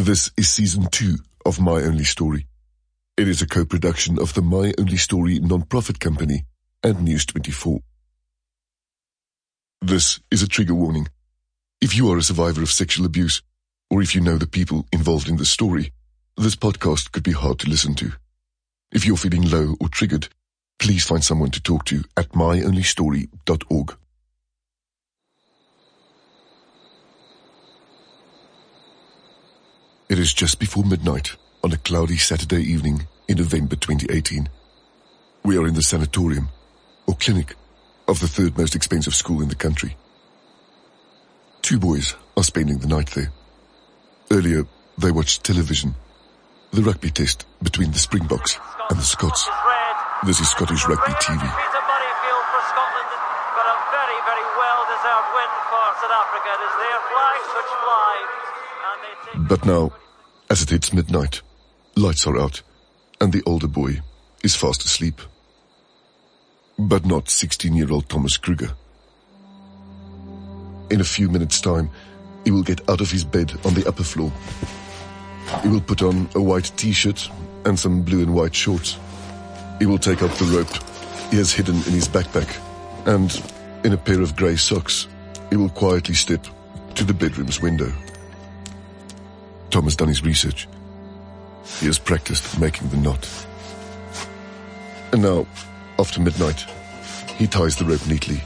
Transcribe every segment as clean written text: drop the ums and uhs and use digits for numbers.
This is Season 2 of My Only Story. It is a co-production of the My Only Story non-profit company and News24. This is a trigger warning. If you are a survivor of sexual abuse, or if you know the people involved in the story, this podcast could be hard to listen to. If you're feeling low or triggered, please find someone to talk to at myonlystory.org. It is just before midnight on a cloudy Saturday evening in November 2018. We are in the sanatorium, or clinic, of the third most expensive school in the country. Two boys are spending the night there. Earlier, they watched television, the rugby test between the Springboks and the Scots. This is Scottish Rugby TV. Peter Murrayfield for Scotland, but a very, very well-deserved win for South Africa. It is their flags which fly. But now, as it hits midnight, lights are out, and the older boy is fast asleep. But not 16-year-old Thomas Kruger. In a few minutes' time, he will get out of his bed on the upper floor. He will put on a white t-shirt and some blue and white shorts. He will take up the rope he has hidden in his backpack, and in a pair of grey socks, he will quietly step to the bedroom's window. Tom has done his research. He has practiced making the knot. And now, after midnight, he ties the rope neatly.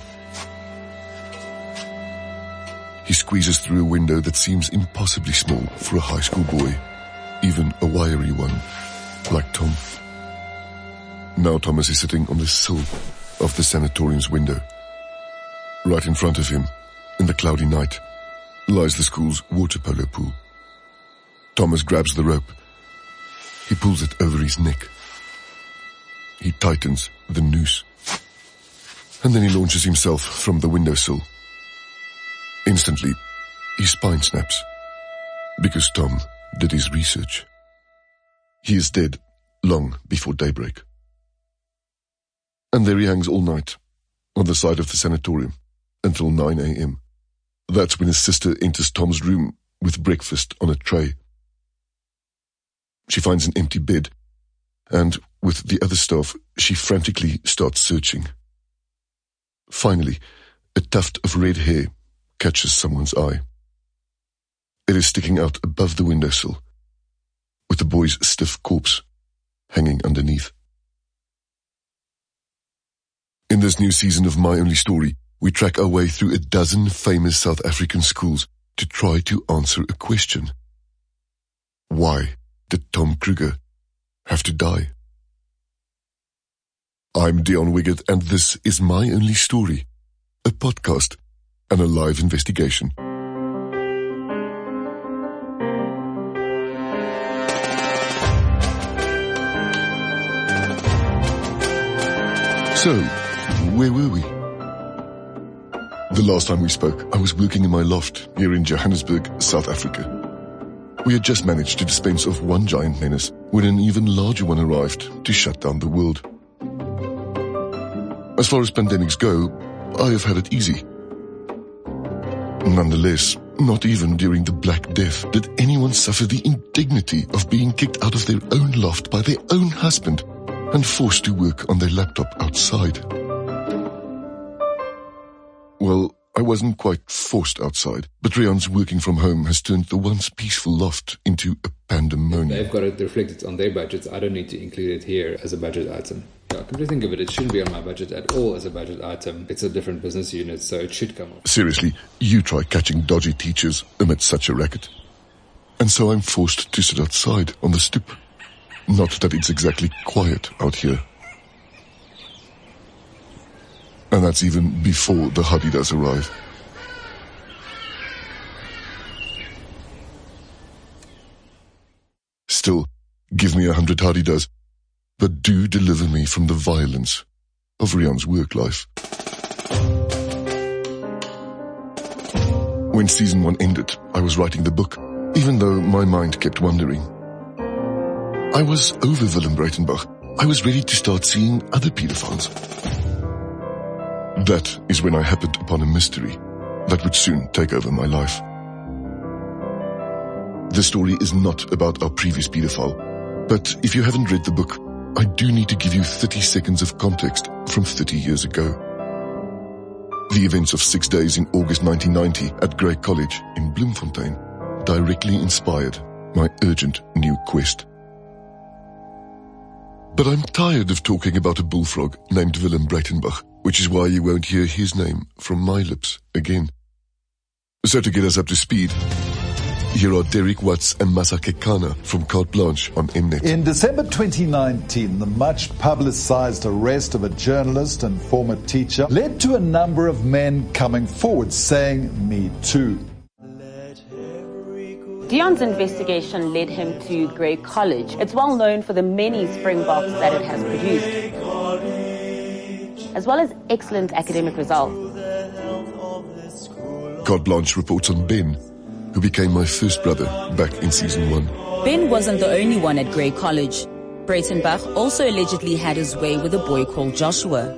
He squeezes through a window that seems impossibly small for a high school boy, even a wiry one, like Tom. Now Thomas is sitting on the sill of the sanatorium's window. Right in front of him, in the cloudy night, lies the school's water polo pool. Thomas grabs the rope. He pulls it over his neck. He tightens the noose. And then he launches himself from the windowsill. Instantly, his spine snaps, because Tom did his research. He is dead long before daybreak. And there he hangs all night, on the side of the sanatorium, until 9 a.m. That's when his sister enters Tom's room with breakfast on a tray. She finds an empty bed, and with the other staff, she frantically starts searching. Finally, a tuft of red hair catches someone's eye. It is sticking out above the windowsill, with the boy's stiff corpse hanging underneath. In this new season of My Only Story, we track our way through a dozen famous South African schools to try to answer a question. Why did Tom Kruger have to die? I'm Dion Wiggett, and this is My Only Story, a podcast and a live investigation. So, where were we? The last time we spoke, I was working in my loft here in Johannesburg, South Africa. We had just managed to dispense of one giant menace when an even larger one arrived to shut down the world. As far as pandemics go, I have had it easy. Nonetheless, not even during the Black Death did anyone suffer the indignity of being kicked out of their own loft by their own husband and forced to work on their laptop outside. Well, I wasn't quite forced outside, but Rian's working from home has turned the once peaceful loft into a pandemonium. They've got it reflected on their budgets. I don't need to include it here as a budget item. Yeah, come to think of it, it shouldn't be on my budget at all as a budget item. It's a different business unit, so it should come off. Seriously, you try catching dodgy teachers amid such a racket. And so I'm forced to sit outside on the stoep. Not that it's exactly quiet out here. And that's even before the Hadidas arrive. Still, give me 100 Hadidas, but do deliver me from the violence of Rian's work life. When season 1 ended, I was writing the book, even though my mind kept wandering. I was over Willem Breitenbach. I was ready to start seeing other pedophiles. That is when I happened upon a mystery that would soon take over my life. The story is not about our previous paedophile, but if you haven't read the book, I do need to give you 30 seconds of context from 30 years ago. The events of 6 days in August 1990 at Grey College in Bloemfontein directly inspired my urgent new quest. But I'm tired of talking about a bullfrog named Willem Breitenbach, which is why you won't hear his name from my lips again. So to get us up to speed, here are Derek Watts and Masa Kekana from Carte Blanche on Mnet. In December 2019, the much-publicized arrest of a journalist and former teacher led to a number of men coming forward saying, "Me too." Deon's investigation led him to Grey College. It's well known for the many Springboks that it has produced, as well as excellent academic results. Carte Blanche reports on Ben, who became my first brother back in season 1. Ben wasn't the only one at Grey College. Breitenbach also allegedly had his way with a boy called Joshua.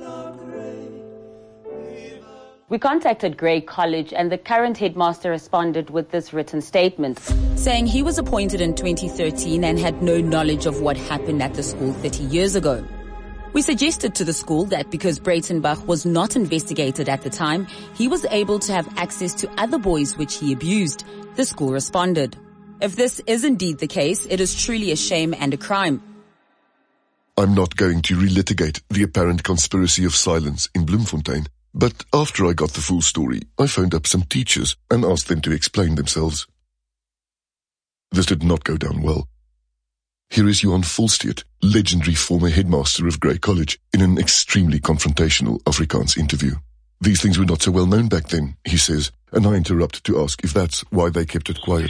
We contacted Grey College and the current headmaster responded with this written statement, saying he was appointed in 2013 and had no knowledge of what happened at the school 30 years ago. We suggested to the school that because Breitenbach was not investigated at the time, he was able to have access to other boys which he abused. The school responded. If this is indeed the case, it is truly a shame and a crime. I'm not going to relitigate the apparent conspiracy of silence in Bloemfontein, but after I got the full story, I phoned up some teachers and asked them to explain themselves. This did not go down well. Here is Johan Volsteert, legendary former headmaster of Grey College, in an extremely confrontational Afrikaans interview. These things were not so well known back then, he says, and I interrupt to ask if that's why they kept it quiet.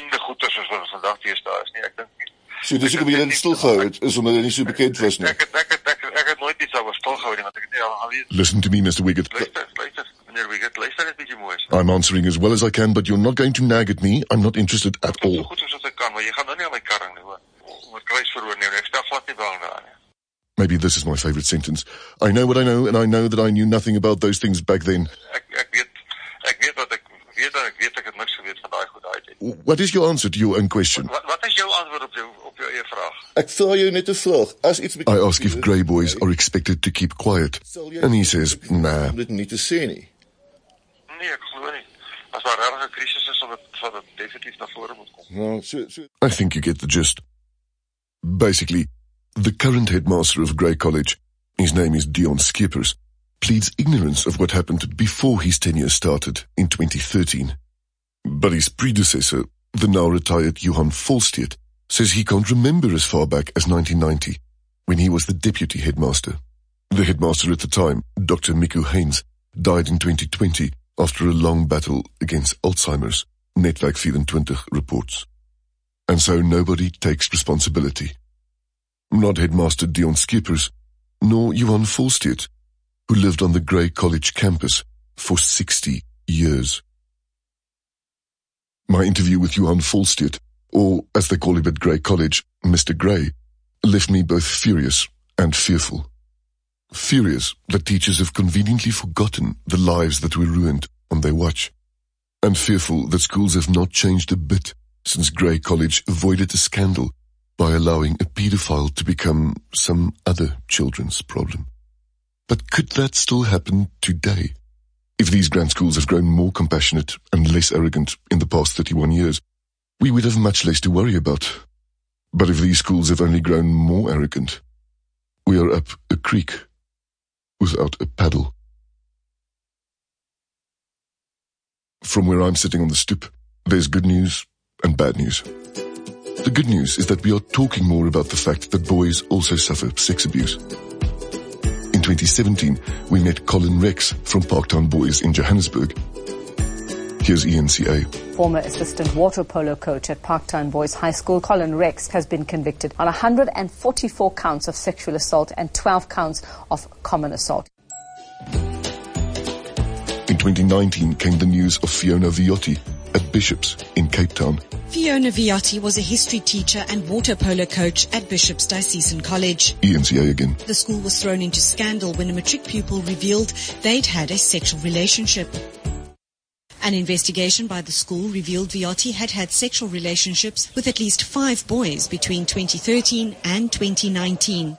So dis hoekom julle dit stilgehou het, is omdat dit nie so bekend was nie. Ek het nooit iets oor stilgehou nie, want ek het nie al weet. Listen to me, Mr. Wiggett. Luister, meneer Wiggett, luister net bietjie mooi. I'm answering as well as I can, but you're not going to nag at me. I'm not interested at all. So goed soos ek kan, maar jy gaan nou nie aan my karring nie, hoor. Met kruis verhoor nie, ek stel glad nie belang daaraan nie. Maybe this is my favorite sentence. I know what I know, and I know that I knew nothing about those things back then. Ek weet wat ek weet, en ek weet ek het niks geweet van daai goed daai. What is your answer to your own question? Wat is jou antwoord op jou eie vraag? Ek vra jou net 'n vraag. I ask if Grey boys are expected to keep quiet, and he says, nah. Om dit nie te sê nie. Nee, ek glo nie. As daar regtig 'n krisis is, sal dit definitief na vore moet kom. Nou, I think you get the gist. Basically, the current headmaster of Grey College, his name is Deon Skeepers, pleads ignorance of what happened before his tenure started in 2013. But his predecessor, the now retired Johan Volsteert, says he can't remember as far back as 1990, when he was the deputy headmaster. The headmaster at the time, Dr. Miku Haynes, died in 2020 after a long battle against Alzheimer's, Netwerk 24 reports. And so nobody takes responsibility. Not headmaster Deon Skeepers, nor Johan Volsteert, who lived on the Grey College campus for 60 years. My interview with Johan Volsteert, or as they call him at Grey College, Mr. Grey, left me both furious and fearful. Furious that teachers have conveniently forgotten the lives that were ruined on their watch, and fearful that schools have not changed a bit since Grey College avoided a scandal by allowing a paedophile to become some other children's problem. But could that still happen today? If these grand schools have grown more compassionate and less arrogant in the past 31 years, we would have much less to worry about. But if these schools have only grown more arrogant, we are up a creek without a paddle. From where I'm sitting on the stoep, there's good news and bad news. The good news is that we are talking more about the fact that boys also suffer sex abuse. In 2017, we met Colin Rex from Parktown Boys in Johannesburg. Here's ENCA. Former assistant water polo coach at Parktown Boys High School, Colin Rex, has been convicted on 144 counts of sexual assault and 12 counts of common assault. In 2019 came the news of Fiona Viotti at Bishops in Cape Town. Fiona Viotti was a history teacher and water polo coach at Bishops Diocesan College. ENCA again. The school was thrown into scandal when a matric pupil revealed they'd had a sexual relationship. An investigation by the school revealed Viotti had had sexual relationships with at least 5 boys between 2013 and 2019.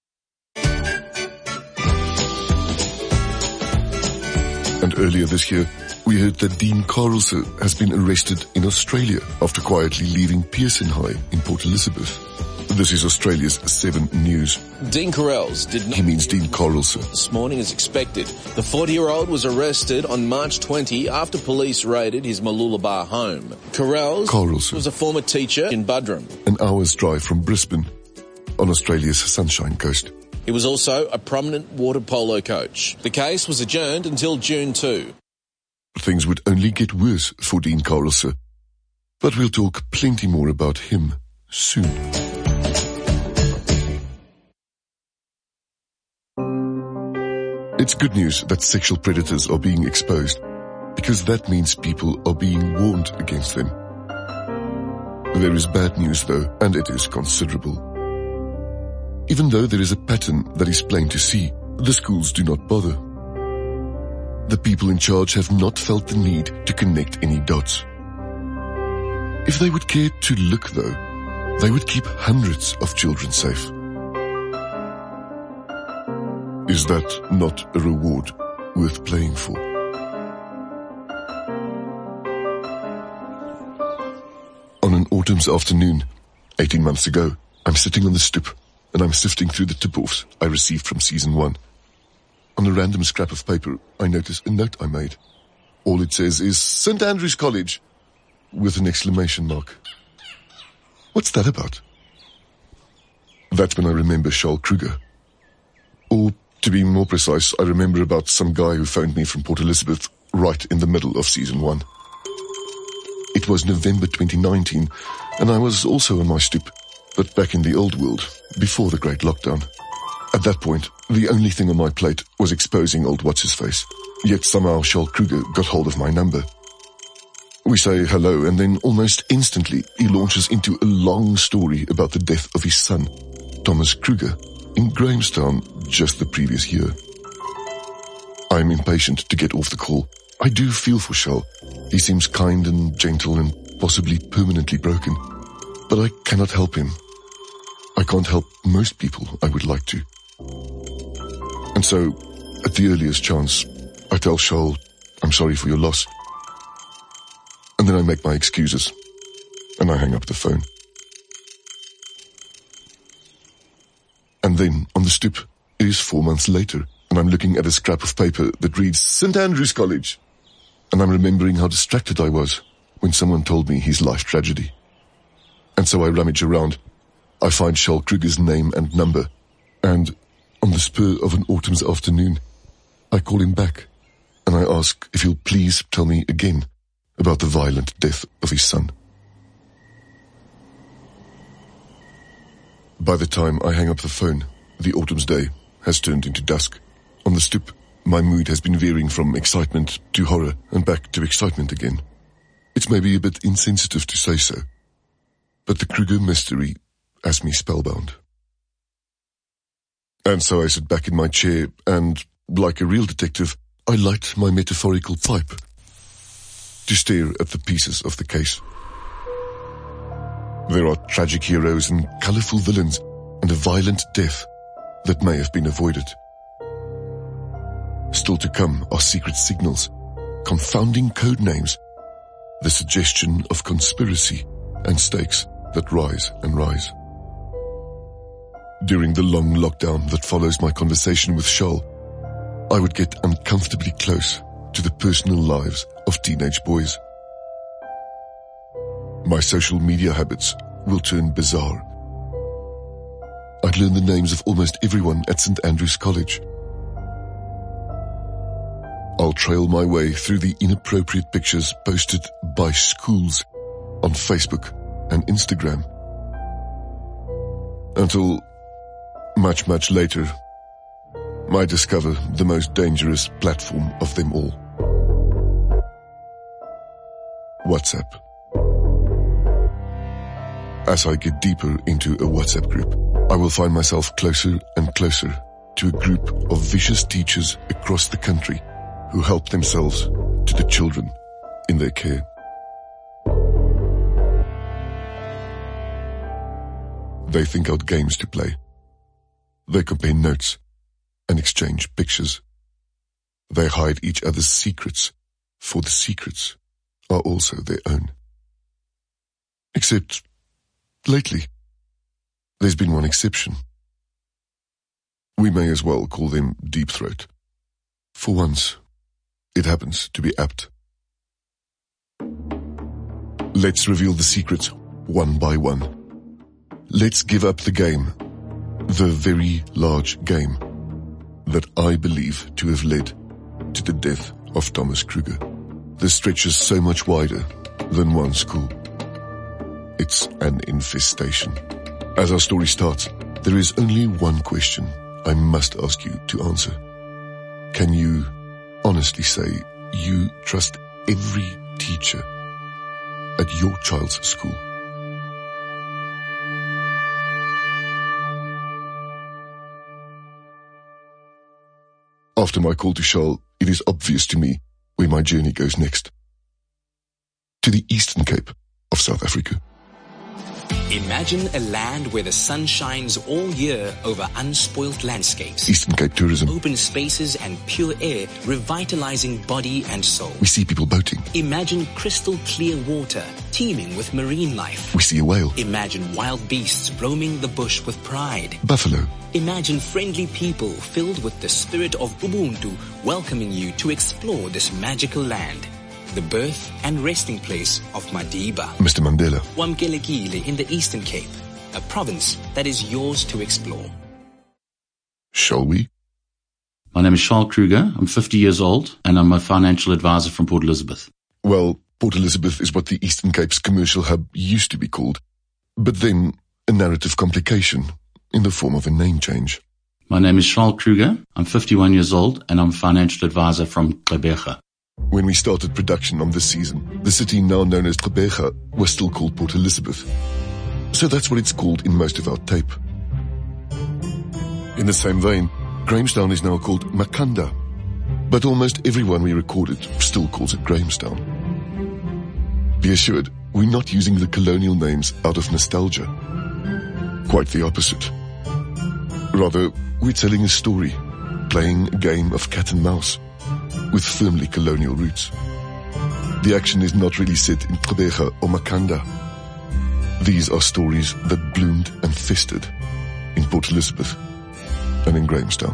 And earlier this year, we heard that Dean Carlse has been arrested in Australia after quietly leaving Pearson High in Port Elizabeth. This is Australia's 7 News. Dean Carrells did not... He means Dean Carlse. This morning as expected. The 40-year-old was arrested on March 20 after police raided his Mooloolaba home. Carrells was a former teacher in Buderim. An hour's drive from Brisbane, on Australia's Sunshine Coast. He was also a prominent water polo coach. The case was adjourned until June 2. Things would only get worse for Dean Carlse. But we'll talk plenty more about him soon. It's good news that sexual predators are being exposed, because that means people are being warned against them. There is bad news though, and it is considerable. Even though there is a pattern that is plain to see, the schools do not bother. The people in charge have not felt the need to connect any dots. If they would care to look though, they would keep hundreds of children safe. Is that not a reward worth playing for? On an autumn's afternoon, 18 months ago, I'm sitting on the stoep and I'm sifting through the tip-offs I received from season 1. On a random scrap of paper, I notice a note I made. All it says is St. Andrew's College, with an exclamation mark. What's that about? That's when I remember Charles Kruger. Or, to be more precise, I remember about some guy who phoned me from Port Elizabeth right in the middle of season 1. It was November 2019, and I was also on my stoep, but back in the old world, before the great lockdown. At that point, the only thing on my plate was exposing old what's-his-face. Yet somehow Charles Kruger got hold of my number. We say hello, and then almost instantly he launches into a long story about the death of his son, Thomas Kruger, in Grahamstown just the previous year. I am impatient to get off the call. I do feel for Charles. He seems kind and gentle and possibly permanently broken. But I cannot help him. I can't help most people I would like to. And so, at the earliest chance, I tell Charles, I'm sorry for your loss. And then I make my excuses, and I hang up the phone. And then, on the stoep, it is 4 months later, and I'm looking at a scrap of paper that reads St. Andrew's College. And I'm remembering how distracted I was when someone told me his life tragedy. And so I rummage around. I find Charles Kruger's name and number, and on the spur of an autumn's afternoon, I call him back, and I ask if he'll please tell me again about the violent death of his son. By the time I hang up the phone, the autumn's day has turned into dusk. On the stoep, my mood has been veering from excitement to horror and back to excitement again. It's maybe a bit insensitive to say so, but the Kruger mystery has me spellbound. And so I sit back in my chair and, like a real detective, I light my metaphorical pipe to stare at the pieces of the case. There are tragic heroes and colourful villains and a violent death that may have been avoided. Still to come are secret signals, confounding code names, the suggestion of conspiracy, and stakes that rise and rise. During the long lockdown that follows my conversation with Charles, I would get uncomfortably close to the personal lives of teenage boys. My social media habits will turn bizarre. I'd learn the names of almost everyone at St. Andrew's College. I'll trail my way through the inappropriate pictures posted by schools on Facebook and Instagram. Until much, much later, I discover the most dangerous platform of them all. WhatsApp. As I get deeper into a WhatsApp group, I will find myself closer and closer to a group of vicious teachers across the country who help themselves to the children in their care. They think out games to play. They compare notes and exchange pictures. They hide each other's secrets, for the secrets are also their own. Except, lately, there's been one exception. We may as well call them Deep Throat. For once, it happens to be apt. Let's reveal the secrets one by one. Let's give up the game, the very large game, that I believe to have led to the death of Thomas Kruger. This stretches so much wider than one school. It's an infestation. As our story starts, there is only one question I must ask you to answer. Can you honestly say you trust every teacher at your child's school? After my call to Charles, it is obvious to me where my journey goes next. To the Eastern Cape of South Africa. Imagine a land where the sun shines all year over unspoilt landscapes. Eastern Cape tourism. Open spaces and pure air revitalizing body and soul. We see people boating. Imagine crystal clear water teeming with marine life. We see a whale. Imagine wild beasts roaming the bush with pride. Buffalo. Imagine friendly people filled with the spirit of Ubuntu welcoming you to explore this magical land. The birth and resting place of Madiba. Mr. Mandela. Wamkelekile in the Eastern Cape, a province that is yours to explore. Shall we? My name is Charles Kruger. I'm 50 years old and I'm a financial advisor from Port Elizabeth. Well, Port Elizabeth is what the Eastern Cape's commercial hub used to be called, but then a narrative complication in the form of a name change. My name is Charles Kruger. I'm 51 years old and I'm a financial advisor from Gqeberha. When we started production on this season, the city now known as Gqeberha was still called Port Elizabeth. So that's what it's called in most of our tape. In the same vein, Grahamstown is now called Makhanda, but almost everyone we recorded still calls it Grahamstown. Be assured, we're not using the colonial names out of nostalgia. Quite the opposite. Rather, we're telling a story, playing a game of cat and mouse, with firmly colonial roots. The action is not really set in Gqeberha or Makhanda. These are stories that bloomed and festered in Port Elizabeth and in Grahamstown.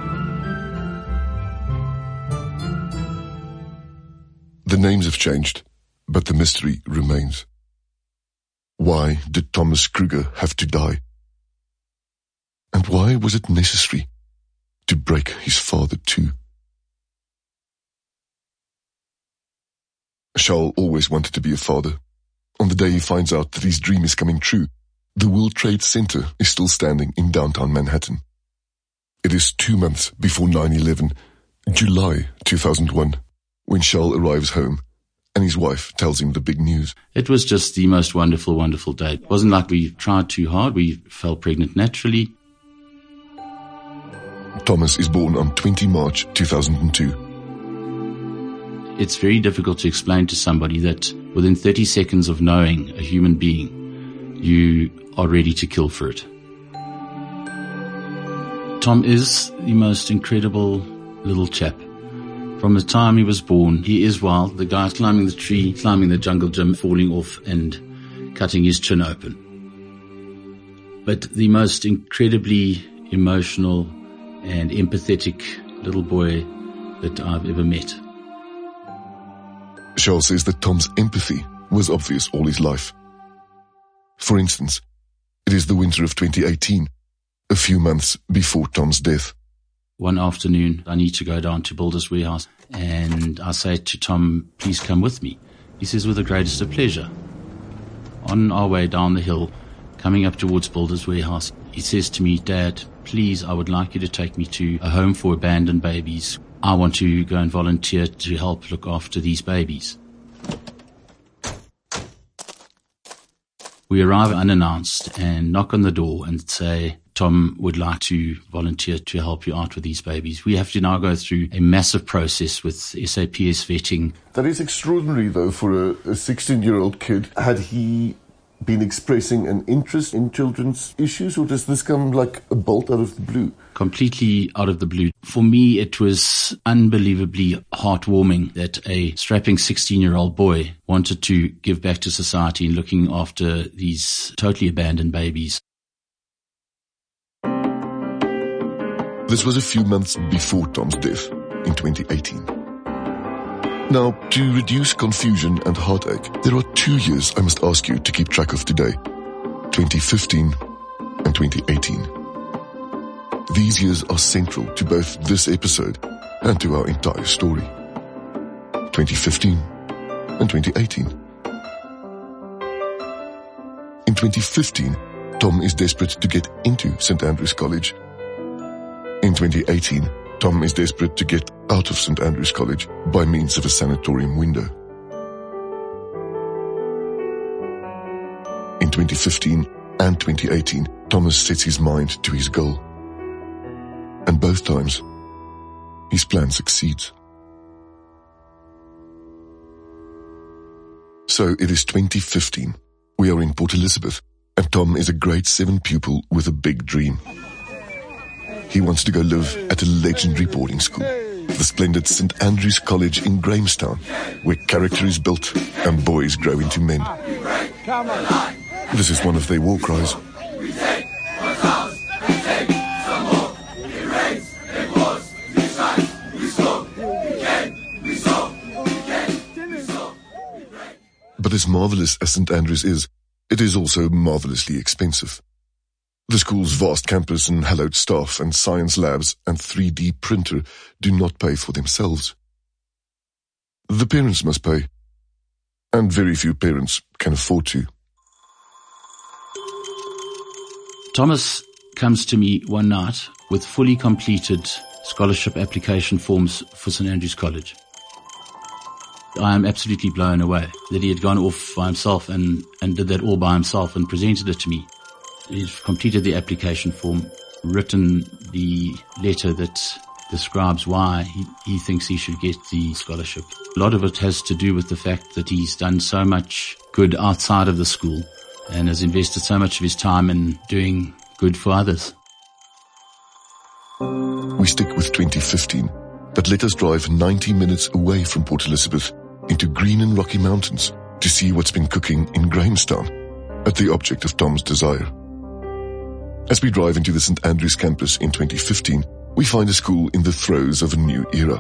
The names have changed, but the mystery remains. Why did Thomas Kruger have to die? And why was it necessary to break his father too? Charles always wanted to be a father. On the day he finds out that his dream is coming true, the World Trade Center is still standing in downtown Manhattan. It is 2 months before 9/11, July 2001, when Charles arrives home and his wife tells him the big news. It was just the most wonderful, wonderful day. It wasn't like we tried too hard. We fell pregnant naturally. Thomas is born on 20 March 2002. It's very difficult to explain to somebody that within 30 seconds of knowing a human being, you are ready to kill for it. Tom is the most incredible little chap. From the time he was born, he is wild. The guy's climbing the tree, climbing the jungle gym, falling off and cutting his chin open. But the most incredibly emotional and empathetic little boy that I've ever met. Charles says that Tom's empathy was obvious all his life. For instance, it is the winter of 2018, a few months before Tom's death. One afternoon, I need to go down to Builders Warehouse, and I say to Tom, please come with me. He says, with the greatest of pleasure. On our way down the hill, coming up towards Builders Warehouse, he says to me, Dad, please, I would like you to take me to a home for abandoned babies. I want to go and volunteer to help look after these babies. We arrive unannounced and knock on the door and say, Tom would like to volunteer to help you out with these babies. We have to now go through a massive process with SAPS vetting. That is extraordinary, though, for a 16-year-old kid. Had he been expressing an interest in children's issues, or does this come like a bolt out of the blue? Completely out of the blue. For me, it was unbelievably heartwarming that a strapping 16-year-old boy wanted to give back to society in looking after these totally abandoned babies. This was a few months before Tom's death in 2018. Now, to reduce confusion and heartache, there are 2 years I must ask you to keep track of today, 2015 and 2018. These years are central to both this episode and to our entire story. 2015 and 2018. In 2015, Tom is desperate to get into St. Andrew's College. In 2018, Tom is desperate to get out of St. Andrew's College by means of a sanatorium window. In 2015 and 2018, Thomas sets his mind to his goal. And both times, his plan succeeds. So it is 2015. We are in Port Elizabeth, and Tom is a grade 7 pupil with a big dream. He wants to go live at a legendary boarding school, the splendid St. Andrew's College in Grahamstown, where character is built and boys grow into men. This is one of their war cries. But as marvelous as St. Andrew's is, it is also marvelously expensive. The school's vast campus and hallowed staff and science labs and 3D printer do not pay for themselves. The parents must pay, and very few parents can afford to. Thomas comes to me one night with fully completed scholarship application forms for St. Andrew's College. I am absolutely blown away that he had gone off by himself and did that all by himself and presented it to me. He's completed the application form, written the letter that describes why he thinks he should get the scholarship. A lot of it has to do with the fact that he's done so much good outside of the school and has invested so much of his time in doing good for others. We stick with 2015, but let us drive 90 minutes away from Port Elizabeth into green and rocky mountains to see what's been cooking in Grahamstown at the object of Tom's desire. As we drive into the St. Andrew's campus in 2015, we find a school in the throes of a new era.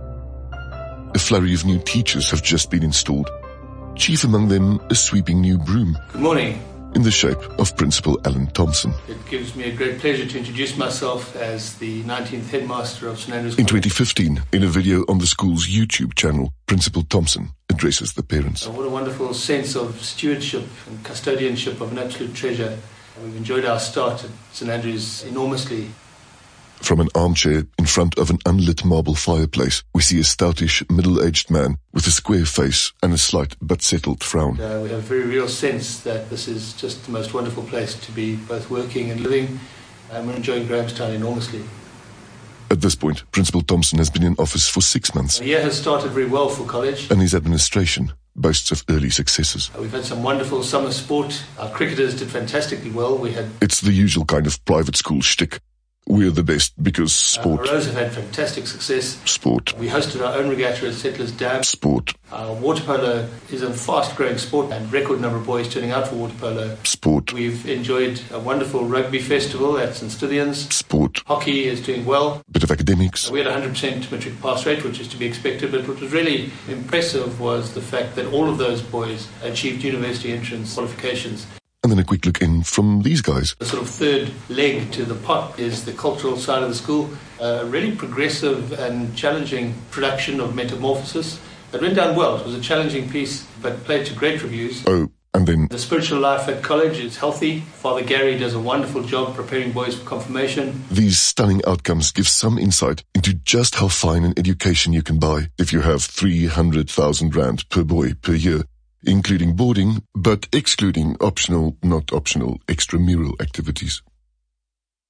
A flurry of new teachers have just been installed, chief among them a sweeping new broom. Good morning. In the shape of Principal Alan Thompson. It gives me a great pleasure to introduce myself as the 19th headmaster of St. Andrew's College. In 2015, in a video on the school's YouTube channel, Principal Thompson addresses the parents. What a wonderful sense of stewardship and custodianship of an absolute treasure. We've enjoyed our start at St. Andrew's enormously. From an armchair in front of an unlit marble fireplace, we see a stoutish, middle-aged man with a square face and a slight but settled frown. We have a very real sense that this is just the most wonderful place to be both working and living, and we're enjoying Grahamstown enormously. At this point, Principal Thompson has been in office for 6 months. The year has started very well for college. And his administration boasts of early successes. We've had some wonderful summer sport. Our cricketers did fantastically well. It's the usual kind of private school shtick. We're the best because sport. Our rows have had fantastic success. Sport. We hosted our own regatta at Settlers Dam. Sport. Water polo is a fast-growing sport and record number of boys turning out for water polo. Sport. We've enjoyed a wonderful rugby festival at St. Stithians. Sport. Hockey is doing well. Bit of academics. We had a 100% matric pass rate, which is to be expected, but what was really impressive was the fact that all of those boys achieved university entrance qualifications. And then a quick look in from these guys. The sort of third leg to the pot is the cultural side of the school. A really progressive and challenging production of Metamorphosis. It went down well. It was a challenging piece, but played to great reviews. Oh, and then... The spiritual life at college is healthy. Father Gary does a wonderful job preparing boys for confirmation. These stunning outcomes give some insight into just how fine an education you can buy if you have 300,000 rand per boy per year, including boarding, but excluding optional, not optional, extramural activities.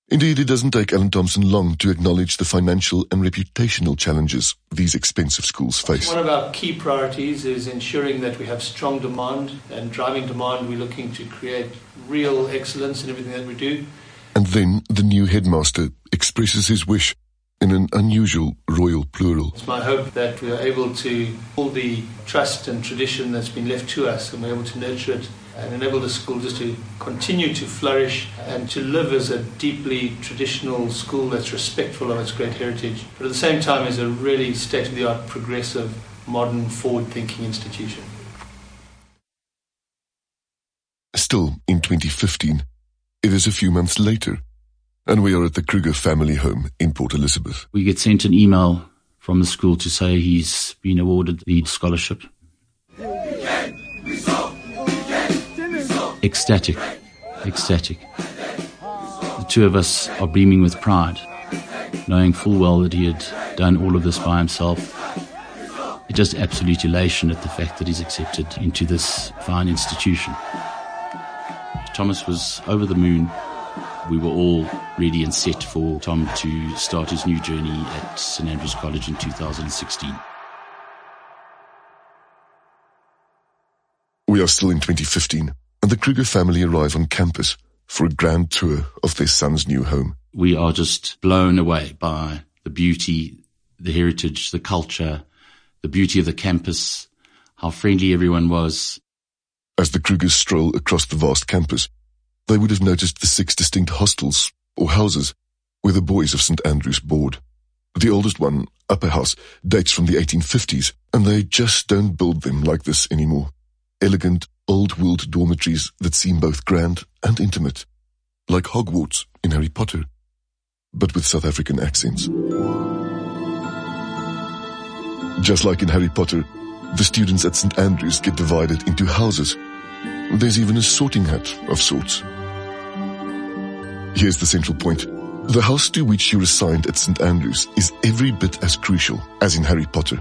Indeed, it doesn't take Alan Thompson long to acknowledge the financial and reputational challenges these expensive schools face. One of our key priorities is ensuring that we have strong demand, and driving demand, we're looking to create real excellence in everything that we do. And then the new headmaster expresses his wish in an unusual royal plural. It's my hope that we are able to pull the trust and tradition that's been left to us, and we're able to nurture it and enable the school just to continue to flourish and to live as a deeply traditional school that's respectful of its great heritage, but at the same time is a really state-of-the-art, progressive, modern, forward-thinking institution. Still, in 2015, it is a few months later, and we are at the Kruger family home in Port Elizabeth. We get sent an email from the school to say he's been awarded the scholarship. Ecstatic. The two of us are beaming with pride, knowing full well that he had done all of this by himself. It's just absolute elation at the fact that he's accepted into this fine institution. Thomas was over the moon. We were all ready and set for Tom to start his new journey at St Andrews College in 2016. We are still in 2015, and the Kruger family arrive on campus for a grand tour of their son's new home. We are just blown away by the beauty, the heritage, the culture, the beauty of the campus, how friendly everyone was. As the Krugers stroll across the vast campus, they would have noticed the 6 distinct hostels, or houses, where the boys of St Andrews board. The oldest one, Upper House, dates from the 1850s, and they just don't build them like this anymore. Elegant, old-world dormitories that seem both grand and intimate, like Hogwarts in Harry Potter, but with South African accents. Just like in Harry Potter, the students at St Andrews get divided into houses. There's even a sorting hat of sorts. Here's the central point. The house to which you're assigned at St Andrews is every bit as crucial as in Harry Potter.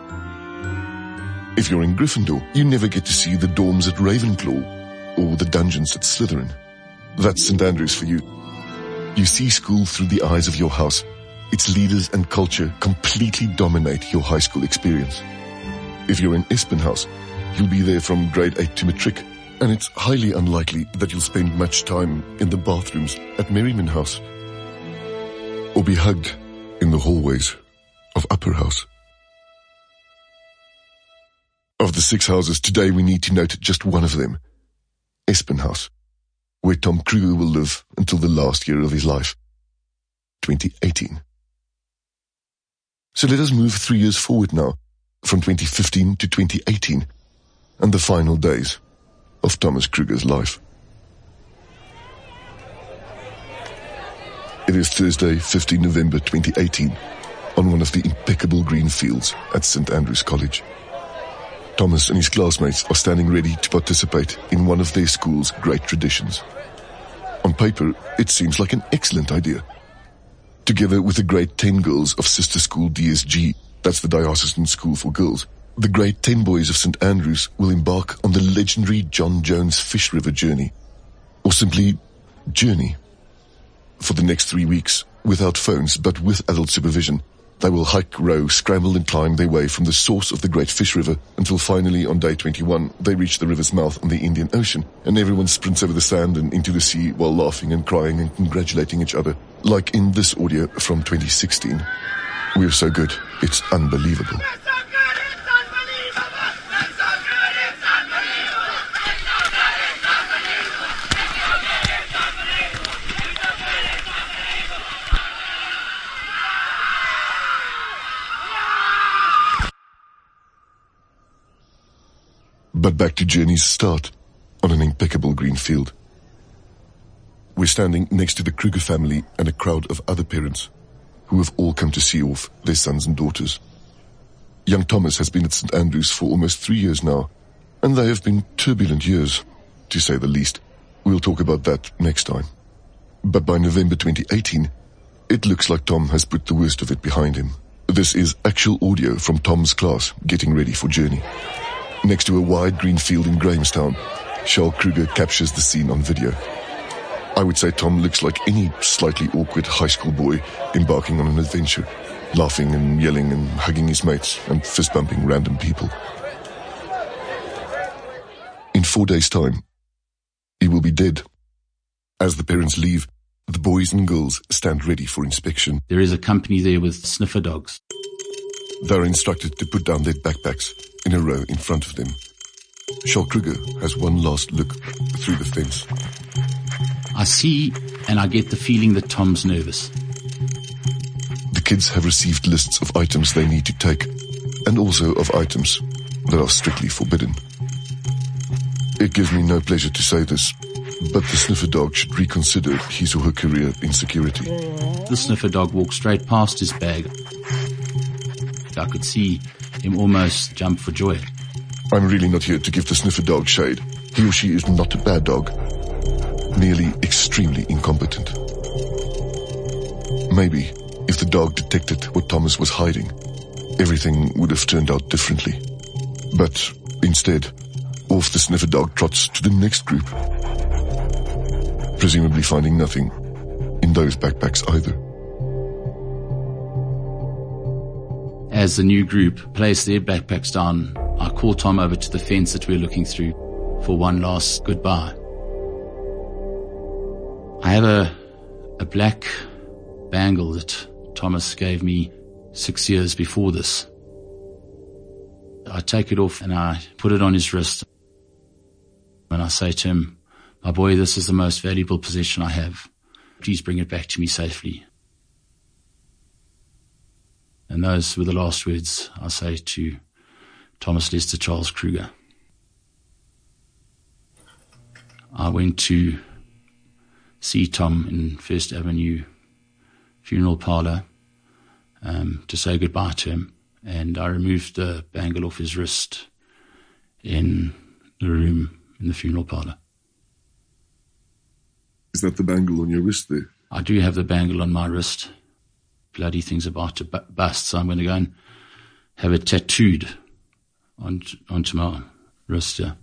If you're in Gryffindor, you never get to see the dorms at Ravenclaw or the dungeons at Slytherin. That's St Andrews for you. You see school through the eyes of your house. Its leaders and culture completely dominate your high school experience. If you're in Espenhouse, you'll be there from grade 8 to matric, and it's highly unlikely that you'll spend much time in the bathrooms at Merriman House or be hugged in the hallways of Upper House. Of the 6 houses, today we need to note just one of them, Espenhouse, where Tom Kruger will live until the last year of his life, 2018. So let us move 3 years forward now, from 2015 to 2018, and the final days of Thomas Kruger's life. It is Thursday, 15 November 2018, on one of the impeccable green fields at St Andrews College. Thomas and his classmates are standing ready to participate in one of their school's great traditions. On paper, it seems like an excellent idea. Together with the grade 10 girls of sister school DSG, that's the Diocesan School for Girls, the grade 10 boys of St Andrews will embark on the legendary John Jones Fish River journey, or simply journey. For the next 3 weeks, without phones but with adult supervision, they will hike, row, scramble and climb their way from the source of the Great Fish River until finally on day 21 they reach the river's mouth on the Indian Ocean, and everyone sprints over the sand and into the sea while laughing and crying and congratulating each other, like in this audio from 2016. We're so good, it's unbelievable. But back to Journey's start, on an impeccable green field. We're standing next to the Kruger family and a crowd of other parents who have all come to see off their sons and daughters. Young Thomas has been at St Andrews for almost 3 years now, and they have been turbulent years, to say the least. We'll talk about that next time. But by November 2018, it looks like Tom has put the worst of it behind him. This is actual audio from Tom's class getting ready for Journey. Next to a wide green field in Grahamstown, Charles Kruger captures the scene on video. I would say Tom looks like any slightly awkward high school boy embarking on an adventure, laughing and yelling and hugging his mates and fist-bumping random people. In 4 days' time, he will be dead. As the parents leave, the boys and girls stand ready for inspection. There is a company there with sniffer dogs. They're instructed to put down their backpacks in a row in front of them. Charles Kruger has one last look through the fence. I see and I get the feeling that Tom's nervous. The kids have received lists of items they need to take, and also of items that are strictly forbidden. It gives me no pleasure to say this, but the sniffer dog should reconsider his or her career in security. The sniffer dog walked straight past his bag. I could see him almost jump for joy. I'm really not here to give the sniffer dog shade. He or she is not a bad dog, merely extremely incompetent. Maybe if the dog detected what Thomas was hiding, everything would have turned out differently. But instead, off the sniffer dog trots to the next group, presumably finding nothing in those backpacks either. As the new group placed their backpacks down, I called Tom over to the fence that we were looking through for one last goodbye. I have a black bangle that Thomas gave me 6 years before this. I take it off and I put it on his wrist. And I say to him, "My boy, this is the most valuable possession I have. Please bring it back to me safely." And those were the last words I say to Thomas Lester Charles Kruger. I went to see Tom in First Avenue funeral parlour to say goodbye to him, and I removed the bangle off his wrist in the room in the funeral parlour. Is that the bangle on your wrist there? I do have the bangle on my wrist. Bloody thing's about to bust, so I'm going to go and have it tattooed onto my wrist here.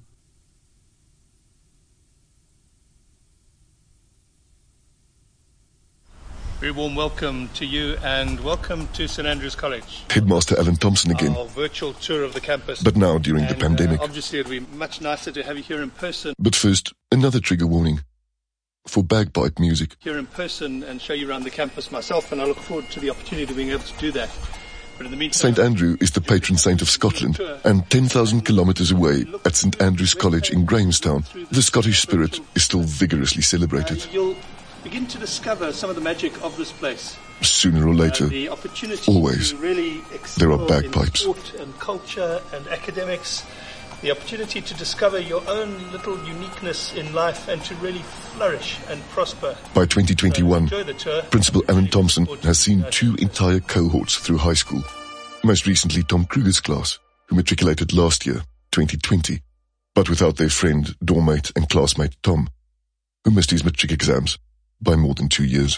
Very warm welcome to you and welcome to St Andrews College. Headmaster Alan Thompson again. Our virtual tour of the campus. But now during the pandemic. Obviously it would be much nicer to have you here in person. But first, another trigger warning for bagpipe music. Here in person and show you around the campus myself, and I look forward to the opportunity of being able to do that. But in the meantime, St Andrew is the patron saint of Scotland, and 10,000 kilometres away at St Andrew's College in Grahamstown, the Scottish spirit is still vigorously celebrated. You'll begin to discover some of the magic of this place. Sooner or later, The opportunity always, to really there are explore bagpipes. in sport and culture and academics. The opportunity to discover your own little uniqueness in life and to really flourish and prosper. By 2021, Enjoy the tour. Principal Alan Thompson has seen 2 entire cohorts through high school. Most recently, Tom Kruger's class, who matriculated last year, 2020, but without their friend, dormmate and classmate Tom, who missed his matric exams by more than 2 years.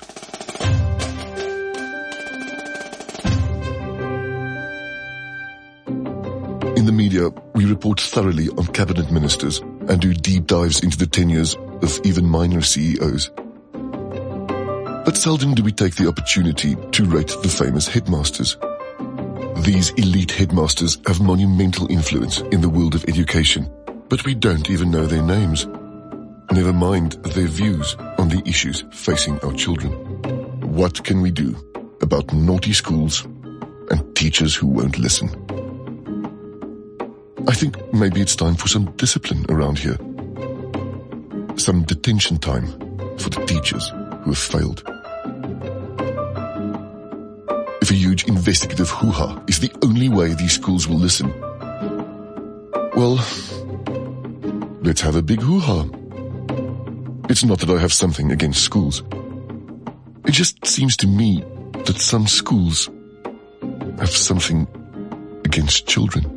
In the media, we report thoroughly on cabinet ministers and do deep dives into the tenures of even minor CEOs. But seldom do we take the opportunity to rate the famous headmasters. These elite headmasters have monumental influence in the world of education, but we don't even know their names. Never mind their views on the issues facing our children. What can we do about naughty schools and teachers who won't listen? I think maybe it's time for some discipline around here. Some detention time for the teachers who have failed. If a huge investigative hoo-ha is the only way these schools will listen, well, let's have a big hoo-ha. It's not that I have something against schools. It just seems to me that some schools have something against children.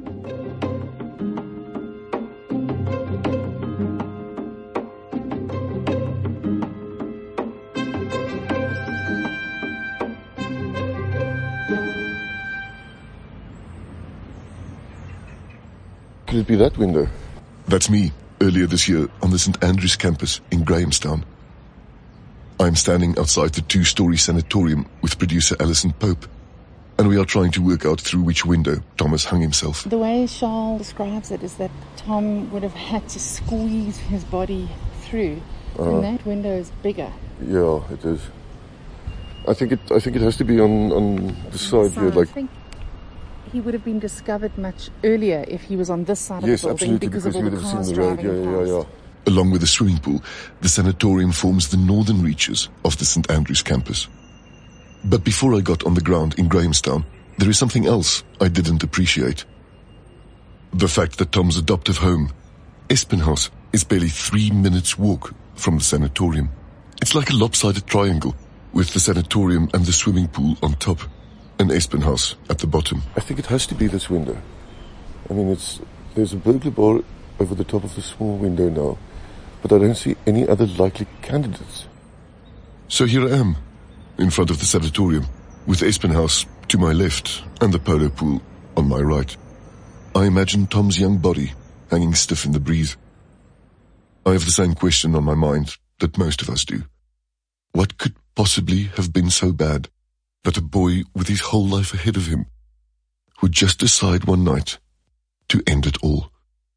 Could it be that window? That's me, earlier this year on the St Andrews campus in Grahamstown. I'm standing outside the 2-story sanatorium with producer Alison Pope, and we are trying to work out through which window Thomas hung himself. The way Charles describes it is that Tom would have had to squeeze his body through, and that window is bigger. Yeah, it is. I think it has to be on the side here. I think he would have been discovered much earlier if he was on this side of the building because of all the cars driving past. Along with the swimming pool, the sanatorium forms the northern reaches of the St. Andrews campus. But before I got on the ground in Grahamstown, there is something else I didn't appreciate. The fact that Tom's adoptive home, Espenhaus, is barely 3 minutes walk from the sanatorium. It's like a lopsided triangle, with the sanatorium and the swimming pool on top, and Espenhaus at the bottom. I think it has to be this window. I mean, there's a burglar bar over the top of the small window now, but I don't see any other likely candidates. So here I am, in front of the sanatorium, with Espenhaus to my left and the polo pool on my right. I imagine Tom's young body hanging stiff in the breeze. I have the same question on my mind that most of us do. What could possibly have been so bad that a boy with his whole life ahead of him would just decide one night to end it all?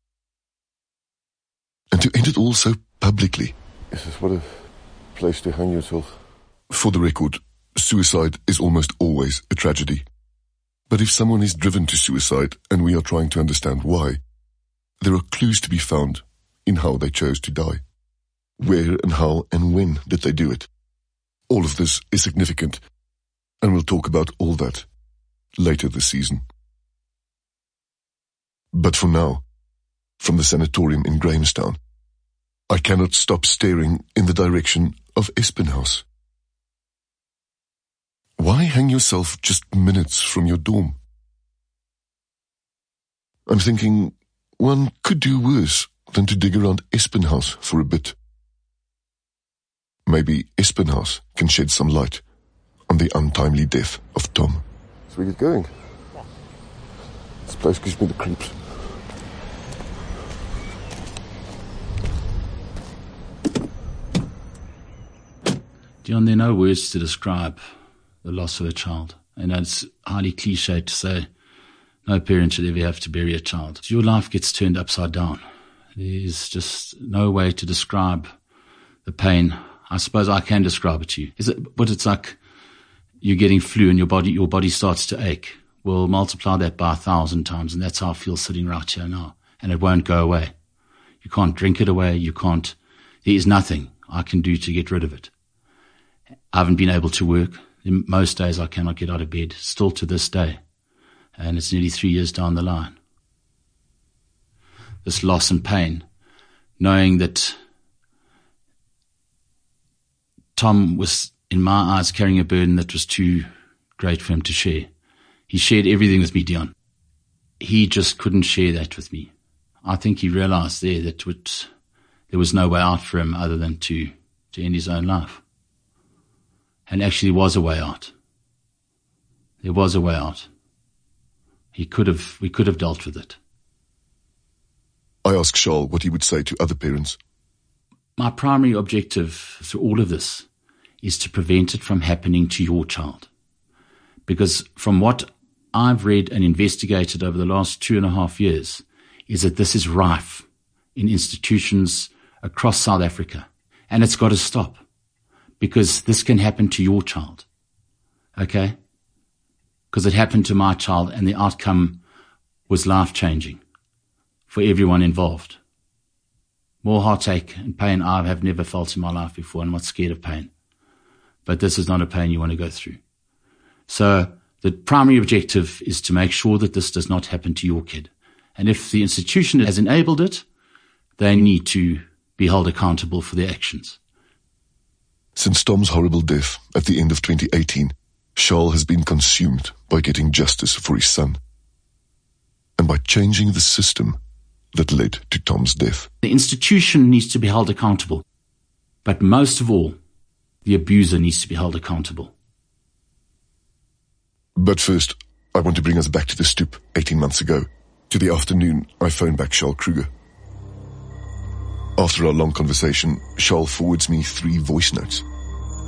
And to end it all so publicly. Yes, what a place to hang yourself. For the record, suicide is almost always a tragedy. But if someone is driven to suicide and we are trying to understand why, there are clues to be found in how they chose to die. Where and how and when did they do it? All of this is significant, and we'll talk about all that later this season. But for now, from the sanatorium in Grahamstown, I cannot stop staring in the direction of Espenhaus. Why hang yourself just minutes from your dorm? I'm thinking one could do worse than to dig around Espenhaus for a bit. Maybe Espenhaus can shed some light on the untimely death of Tom. So we get going. This place gives me the creeps. Dion, there are no words to describe the loss of a child. And it's highly cliched to say no parent should ever have to bury a child. Your life gets turned upside down. There's just no way to describe the pain. I suppose I can describe it to you. But it's like you're getting flu and your body starts to ache. Well, multiply that by 1,000 times, and that's how I feel sitting right here now. And it won't go away. You can't drink it away. There is nothing I can do to get rid of it. I haven't been able to work. Most days I cannot get out of bed, still to this day. And it's nearly 3 years down the line. This loss and pain, knowing that Tom was, in my eyes, carrying a burden that was too great for him to share. He shared everything with me, Dion. He just couldn't share that with me. I think he realized there that there was no way out for him other than to end his own life. And actually there was a way out. There was a way out. We could have dealt with it. I asked Charles what he would say to other parents. My primary objective through all of this is to prevent it from happening to your child. Because from what I've read and investigated over the last 2.5 years is that this is rife in institutions across South Africa. And it's got to stop. Because this can happen to your child. Okay? Because it happened to my child and the outcome was life-changing for everyone involved. More heartache and pain I have never felt in my life before. I'm not scared of pain. But this is not a pain you want to go through. So the primary objective is to make sure that this does not happen to your kid. And if the institution has enabled it, they need to be held accountable for their actions. Since Tom's horrible death at the end of 2018, Charles has been consumed by getting justice for his son and by changing the system that led to Tom's death. The institution needs to be held accountable, but most of all, the abuser needs to be held accountable. But first, I want to bring us back to the stoop 18 months ago. To the afternoon, I phoned back Charles Kruger. After our long conversation, Charles forwards me 3 voice notes.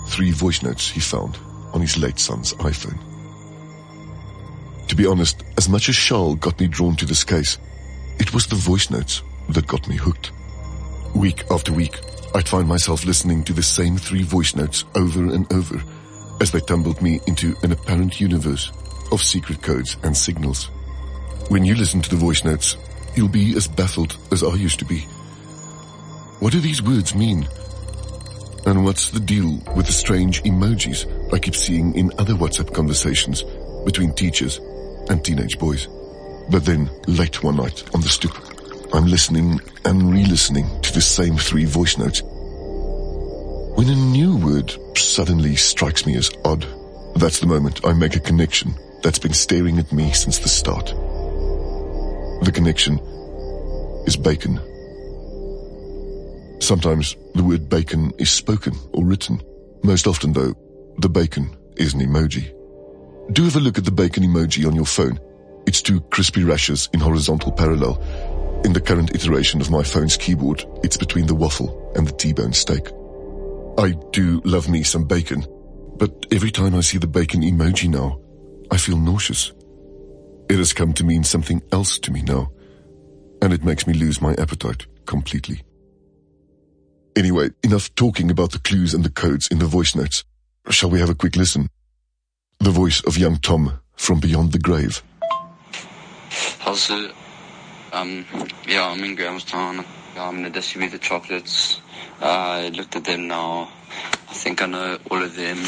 3 voice notes he found on his late son's iPhone. To be honest, as much as Charles got me drawn to this case, it was the voice notes that got me hooked. Week after week, I'd find myself listening to the same 3 voice notes over and over as they tumbled me into an apparent universe of secret codes and signals. When you listen to the voice notes, you'll be as baffled as I used to be. What do these words mean? And what's the deal with the strange emojis I keep seeing in other WhatsApp conversations between teachers and teenage boys? But then, late one night on the stoop, I'm listening and re-listening to the same 3 voice notes, when a new word suddenly strikes me as odd. That's the moment I make a connection that's been staring at me since the start. The connection is bacon. Sometimes the word bacon is spoken or written. Most often, though, the bacon is an emoji. Do have a look at the bacon emoji on your phone. It's 2 crispy rashes in horizontal parallel. In the current iteration of my phone's keyboard, it's between the waffle and the T-bone steak. I do love me some bacon, but every time I see the bacon emoji now, I feel nauseous. It has come to mean something else to me now, and it makes me lose my appetite completely. Anyway, enough talking about the clues and the codes in the voice notes. Shall we have a quick listen? The voice of young Tom from beyond the grave. How's it? Yeah, I'm in Grahamstown. I'm going to distribute the chocolates. I looked at them now. I think I know all of them.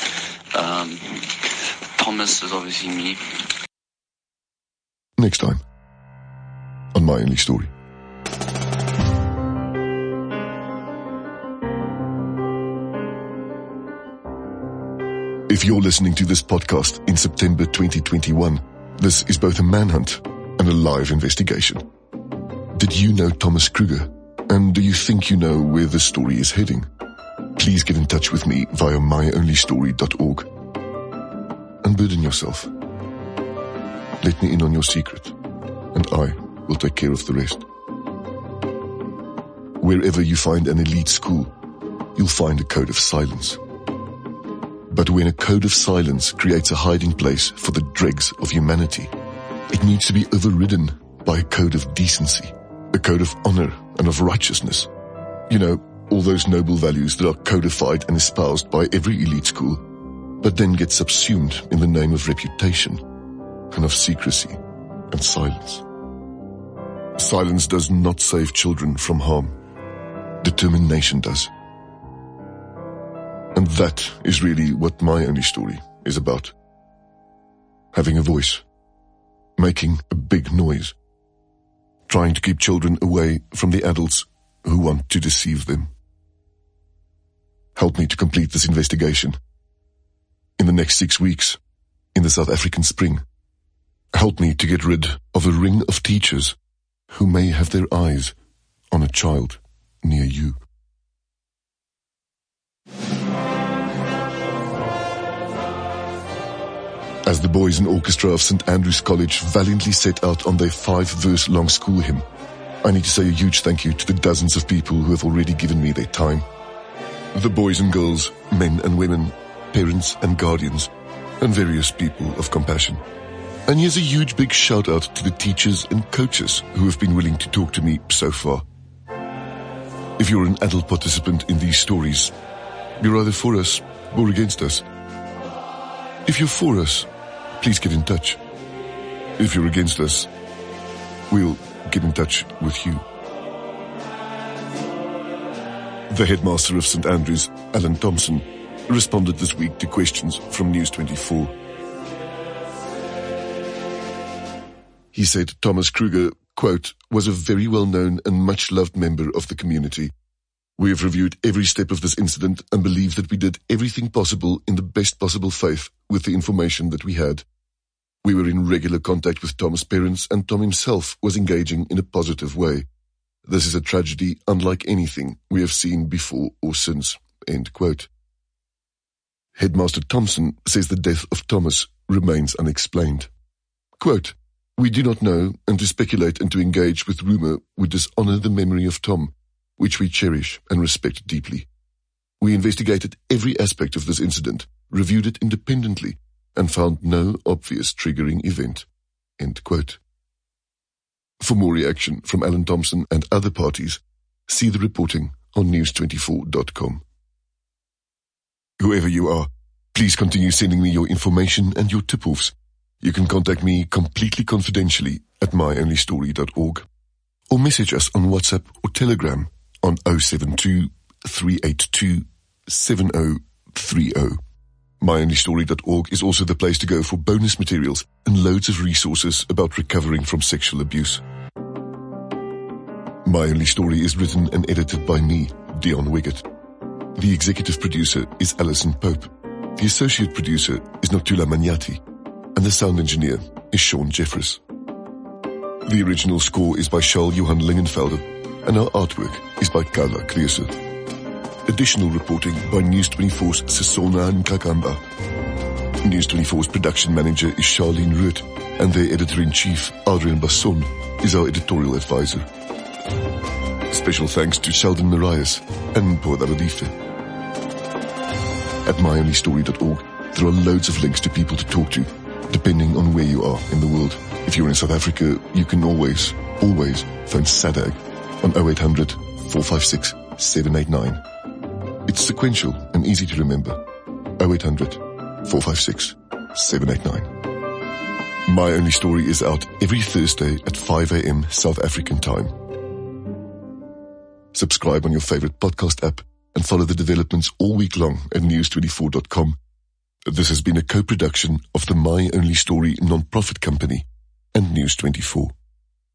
Thomas is obviously me. Next time on My Only Story. If you're listening to this podcast in September 2021, this is both a manhunt and a live investigation. Did you know Thomas Kruger? And do you think you know where the story is heading? Please get in touch with me via myonlystory.org. Unburden yourself. Let me in on your secret, and I will take care of the rest. Wherever you find an elite school, you'll find a code of silence. But when a code of silence creates a hiding place for the dregs of humanity, it needs to be overridden by a code of decency, a code of honor and of righteousness. You know, all those noble values that are codified and espoused by every elite school, but then get subsumed in the name of reputation and of secrecy and silence. Silence does not save children from harm. Determination does. And that is really what My Only Story is about. Having a voice. Making a big noise. Trying to keep children away from the adults who want to deceive them. Help me to complete this investigation. In the next 6 weeks, in the South African spring, help me to get rid of a ring of teachers who may have their eyes on a child near you. As the boys and orchestra of St. Andrew's College valiantly set out on their 5-verse-long school hymn, I need to say a huge thank you to the dozens of people who have already given me their time. The boys and girls, men and women, parents and guardians, and various people of compassion. And here's a huge big shout out to the teachers and coaches who have been willing to talk to me so far. If you're an adult participant in these stories, you're either for us or against us. If you're for us, please get in touch. If you're against us, we'll get in touch with you. The headmaster of St. Andrews, Alan Thompson, responded this week to questions from News24. He said Thomas Kruger, quote, was a very well-known and much-loved member of the community. We have reviewed every step of this incident and believe that we did everything possible in the best possible faith with the information that we had. We were in regular contact with Tom's parents, and Tom himself was engaging in a positive way. This is a tragedy unlike anything we have seen before or since, end quote. Headmaster Thompson says the death of Thomas remains unexplained. Quote, we do not know, and to speculate and to engage with rumor would dishonor the memory of Tom, which we cherish and respect deeply. We investigated every aspect of this incident, reviewed it independently, and found no obvious triggering event." End quote. For more reaction from Alan Thompson and other parties, see the reporting on news24.com. Whoever you are, please continue sending me your information and your tip-offs. You can contact me completely confidentially at myonlystory.org or message us on WhatsApp or Telegram on 072 382 7030. myonlystory.org is also the place to go for bonus materials and loads of resources about recovering from sexual abuse. My Only Story is written and edited by me, Dion Wiggett. The executive producer is Alison Pope. The associate producer is Notula Manyati. And the sound engineer is Sean Jeffress. The original score is by Charles Johan Lingenfelder, and our artwork is by Carla Kreese. Additional reporting by News24's Sisona Nkakamba. News24's production manager is Charlene Root, and their editor-in-chief, Adrian Basson, is our editorial advisor. Special thanks to Sheldon Marias and Mpho Daladife. At myonlystory.org, there are loads of links to people to talk to, depending on where you are in the world. If you're in South Africa, you can always phone SADAG on 0800 456 789. It's sequential and easy to remember. 0800 456 789. My Only Story is out every Thursday at 5 a.m. South African time. Subscribe on your favorite podcast app and follow the developments all week long at news24.com. This has been a co-production of the My Only Story non-profit company and News24.